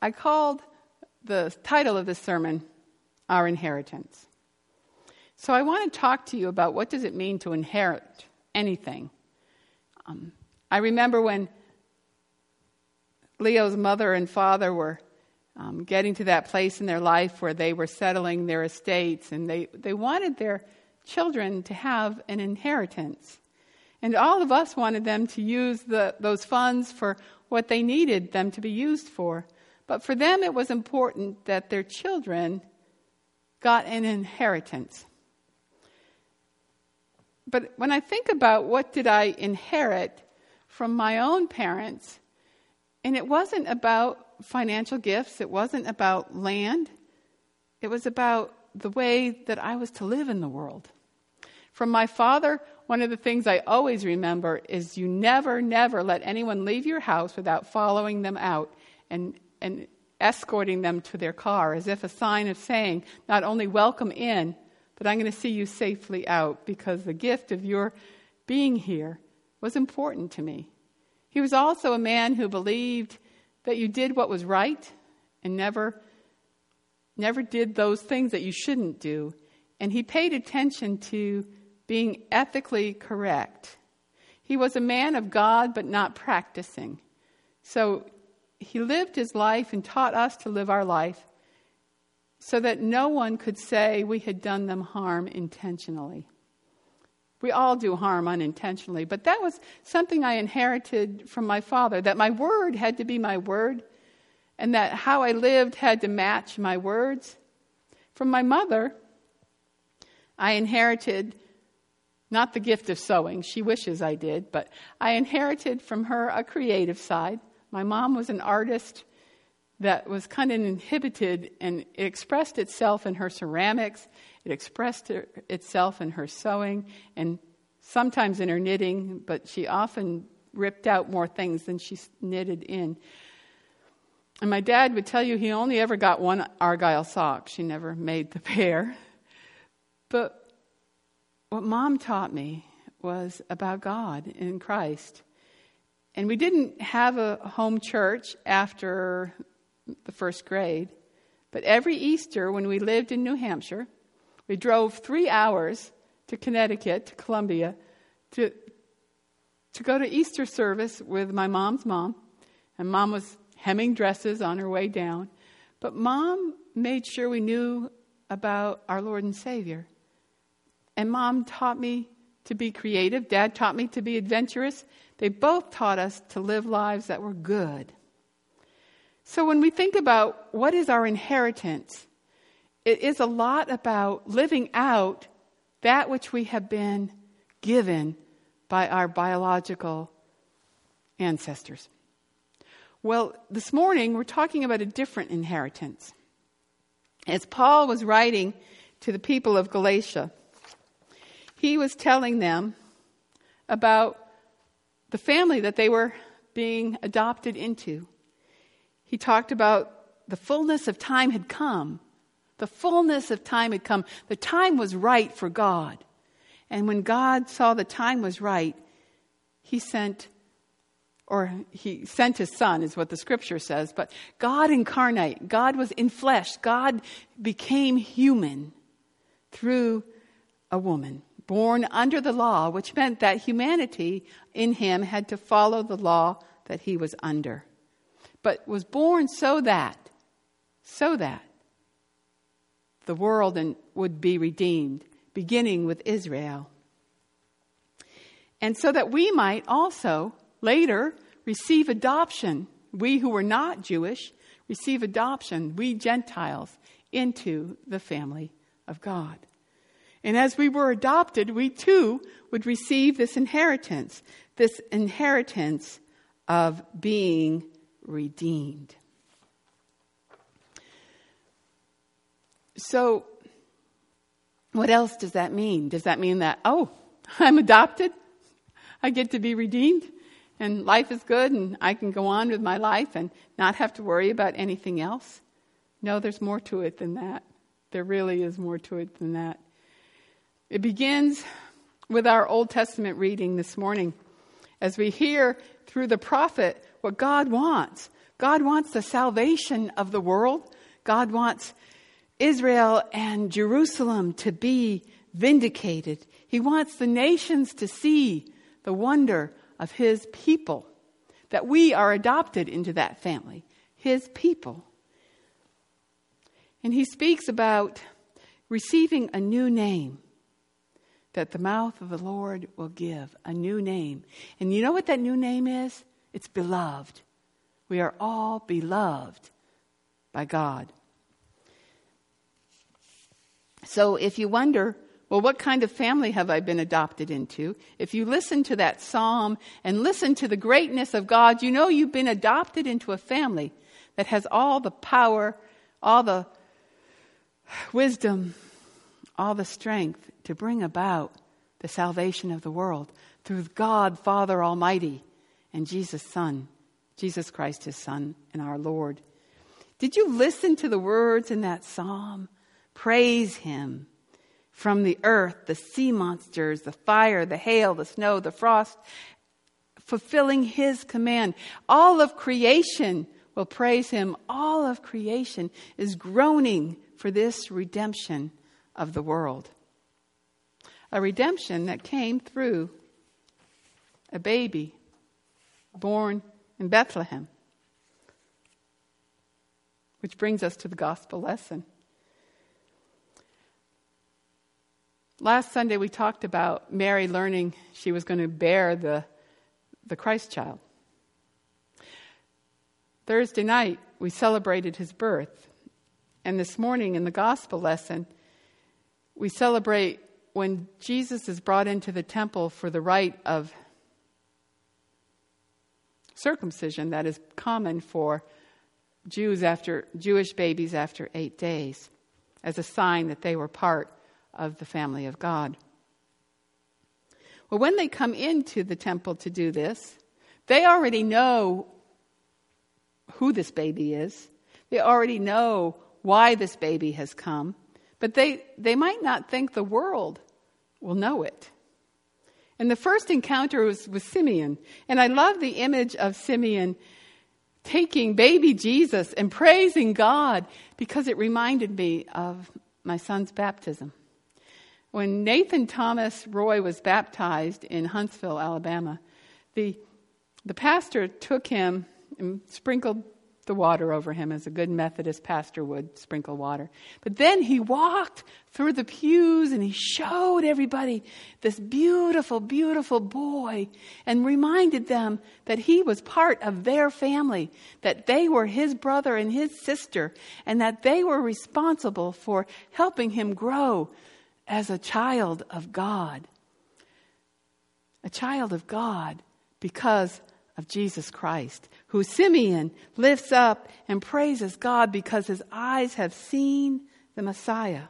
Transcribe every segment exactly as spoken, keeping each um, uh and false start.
I called the title of this sermon, Our Inheritance. So I want to talk to you about what does it mean to inherit anything. Um, I remember when Leo's mother and father were um, getting to that place in their life where they were settling their estates, and they, they wanted their children to have an inheritance. And all of us wanted them to use the, those funds for what they needed them to be used for. But for them, it was important that their children got an inheritance. But when I think about what did I inherit from my own parents, and it wasn't about financial gifts, it wasn't about land, it was about the way that I was to live in the world. From my father, one of the things I always remember is you never, never let anyone leave your house without following them out and, and escorting them to their car, as if a sign of saying, not only welcome in, but I'm going to see you safely out, because the gift of your being here was important to me. He was also a man who believed that you did what was right and never, never did those things that you shouldn't do. And he paid attention to being ethically correct. He was a man of God, but not practicing. So he lived his life and taught us to live our life so that no one could say we had done them harm intentionally. We all do harm unintentionally, but that was something I inherited from my father, that my word had to be my word, and that how I lived had to match my words. From my mother, I inherited not the gift of sewing. She wishes I did, but I inherited from her a creative side. My mom was an artist that was kind of inhibited, and it expressed itself in her ceramics. It expressed itself in her sewing and sometimes in her knitting, but she often ripped out more things than she knitted in. And my dad would tell you he only ever got one Argyle sock. She never made the pair. But what Mom taught me was about God and Christ. And we didn't have a home church after the first grade, but every Easter when we lived in New Hampshire, we drove three hours to Connecticut, to Columbia, to, to go to Easter service with my mom's mom. And Mom was hemming dresses on her way down. But Mom made sure we knew about our Lord and Savior. And Mom taught me to be creative. Dad taught me to be adventurous. They both taught us to live lives that were good. So when we think about what is our inheritance, it is a lot about living out that which we have been given by our biological ancestors. Well, this morning we're talking about a different inheritance. As Paul was writing to the people of Galatia, he was telling them about the family that they were being adopted into. He talked about the fullness of time had come. The fullness of time had come. The time was right for God. And when God saw the time was right, he sent, or he sent his son, is what the scripture says. But God incarnate, God was in flesh. God became human through a woman born under the law, which meant that humanity in him had to follow the law that he was under. But was born so that, so that the world and would be redeemed, beginning with Israel. And so that we might also later receive adoption. We who were not Jewish receive adoption, we Gentiles, into the family of God. And as we were adopted, we too would receive this inheritance, this inheritance of being redeemed. So, what else does that mean? Does that mean that, oh, I'm adopted, I get to be redeemed, and life is good, and I can go on with my life and not have to worry about anything else? No, there's more to it than that. There really is more to it than that. It begins with our Old Testament reading this morning, as we hear through the prophet what God wants. God wants the salvation of the world. God wants Israel and Jerusalem to be vindicated. He wants the nations to see the wonder of his people, that we are adopted into that family, his people. And he speaks about receiving a new name that the mouth of the Lord will give, a new name. And you know what that new name is? It's beloved. We are all beloved by God. So if you wonder, well, what kind of family have I been adopted into? If you listen to that psalm and listen to the greatness of God, you know you've been adopted into a family that has all the power, all the wisdom, all the strength to bring about the salvation of the world through God, Father Almighty, and Jesus' Son, Jesus Christ, his Son, and our Lord. Did you listen to the words in that psalm? Praise him. From the earth, the sea monsters, the fire, the hail, the snow, the frost, fulfilling his command. All of creation will praise him. All of creation is groaning for this redemption of the world. A redemption that came through a baby born in Bethlehem. Which brings us to the gospel lesson. Last Sunday we talked about Mary learning she was going to bear the, the Christ child. Thursday night we celebrated his birth. And this morning in the gospel lesson we celebrate when Jesus is brought into the temple for the rite of circumcision that is common for Jews after Jewish babies after eight days as a sign that they were part of the family of God. Well, when they come into the temple to do this, they already know who this baby is. They already know why this baby has come. But they, they might not think the world will know it. And the first encounter was with Simeon. And I love the image of Simeon taking baby Jesus and praising God because it reminded me of my son's baptism. When Nathan Thomas Roy was baptized in Huntsville, Alabama, the, the pastor took him and sprinkled the water over him as a good Methodist pastor would sprinkle water. But then he walked through the pews and he showed everybody this beautiful, beautiful boy and reminded them that he was part of their family, that they were his brother and his sister, and that they were responsible for helping him grow as a child of God. A child of God because of Jesus Christ, who Simeon lifts up and praises God because his eyes have seen the Messiah.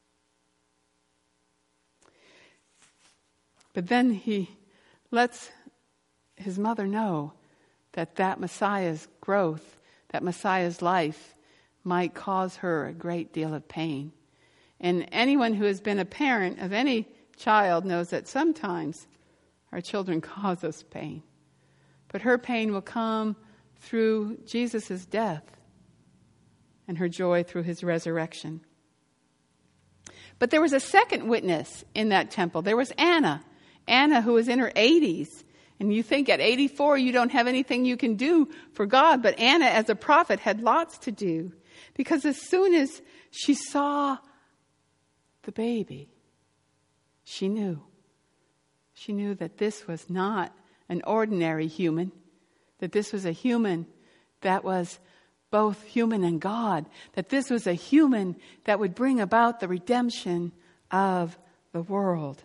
But then he lets his mother know that that Messiah's growth, that Messiah's life might cause her a great deal of pain. And anyone who has been a parent of any child knows that sometimes our children cause us pain. But her pain will come through Jesus' death and her joy through his resurrection. But there was a second witness in that temple. There was Anna. Anna, who was in her eighties. And you think at eighty-four you don't have anything you can do for God. But Anna, as a prophet, had lots to do. Because as soon as she saw the baby, she knew. She knew that this was not an ordinary human, that this was a human that was both human and God, that this was a human that would bring about the redemption of the world.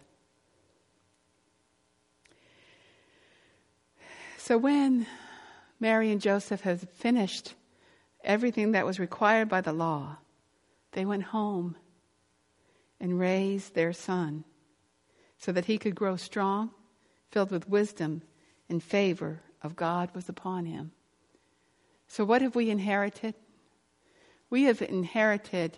So when Mary and Joseph had finished everything that was required by the law, they went home and raised their son so that he could grow strong, filled with wisdom, and favor of God was upon him. So what have we inherited? We have inherited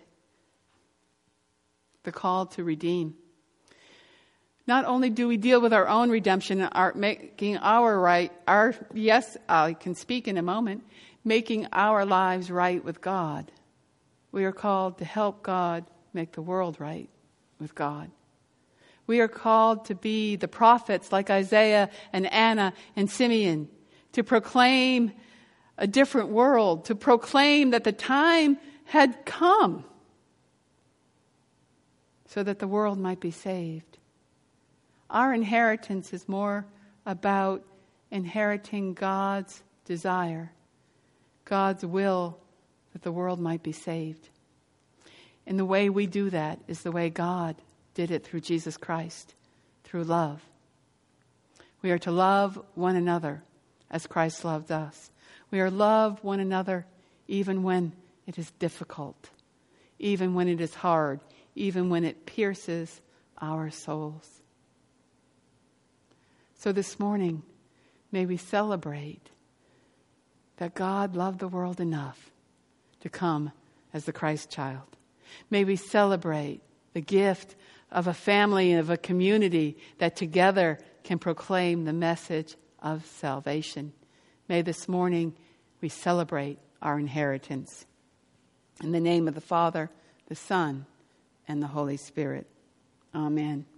the call to redeem. Not only do we deal with our own redemption, our making our right, our yes, I can speak in a moment, making our lives right with God. We are called to help God make the world right with God. We are called to be the prophets like Isaiah and Anna and Simeon, to proclaim a different world, to proclaim that the time had come so that the world might be saved. Our inheritance is more about inheriting God's desire, God's will that the world might be saved. And the way we do that is the way God did it through Jesus Christ, through love. We are to love one another as Christ loved us. We are to love one another even when it is difficult, even when it is hard, even when it pierces our souls. So this morning, may we celebrate that God loved the world enough to come as the Christ child. May we celebrate the gift of a family and of a community that together can proclaim the message of salvation. May this morning we celebrate our inheritance. In the name of the Father, the Son, and the Holy Spirit. Amen.